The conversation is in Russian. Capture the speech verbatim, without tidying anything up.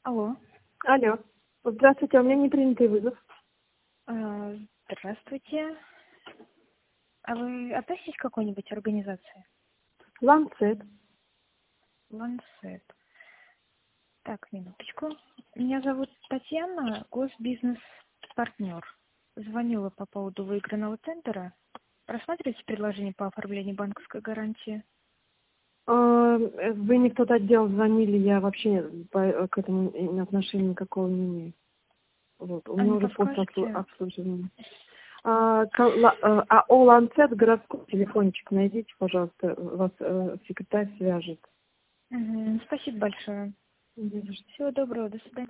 Алло. Алло. Здравствуйте, у меня непринятый вызов. А, Здравствуйте. А вы относитесь к какой-нибудь организации? Ланцет. Лансет. Так, минуточку. Меня зовут Татьяна, госбизнес-партнер. Звонила по поводу выигранного тендера. Рассматриваете предложение по оформлению банковской гарантии? А, Вы не в тот отдел звонили, я вообще по- к этому и- отношения никакого не имею. Вот. У А меня не уже после обслу- подскажете? обслуживания. А, ка- ла- а, АО Ланцет, городской телефончик найдите, пожалуйста, вас э, секретарь свяжет. Мгм. Спасибо большое. Не за что. Всего доброго, до свидания.